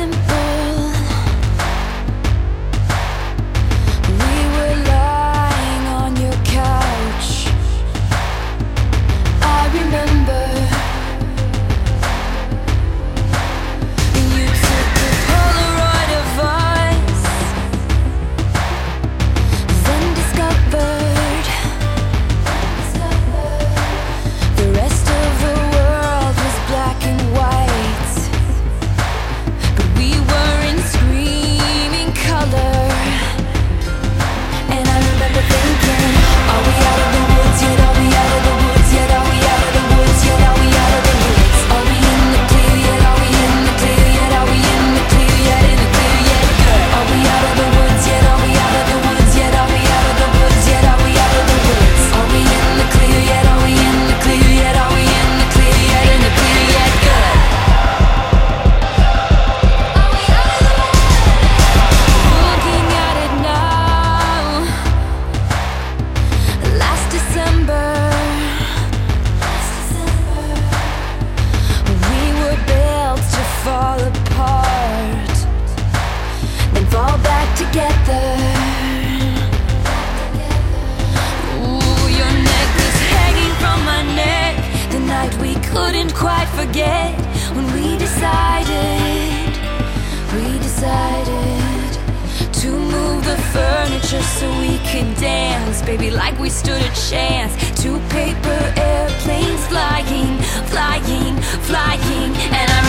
simple. We were lying on your couch. I remember you took a Polaroid of us, then discovered the rest of the world was black and white, but we were in screaming color. And I remember thinking, are we out of the woods yet? Are we out of the woods yet? Are we out of the woods yet? Are we out of the woods? Are we in the clear yet? Are we in the clear yet? Are we in the clear yet? In the clear yet? Are we out of the woods yet? Are we out of the woods yet? Are we out of the woods yet? Are we out of the woods? Are we in the clear yet? Are we in the clear yet? Are we in the clear yet? In the clear yet? Good. Looking at it now, last December, we were built to fall apart, then fall back together. Ooh, your neck was hanging from my neck the night we couldn't quite forget, when we decided to move the furniture so we could dance, baby, like we stood a chance. Two paper airplanes flying, flying, flying, and I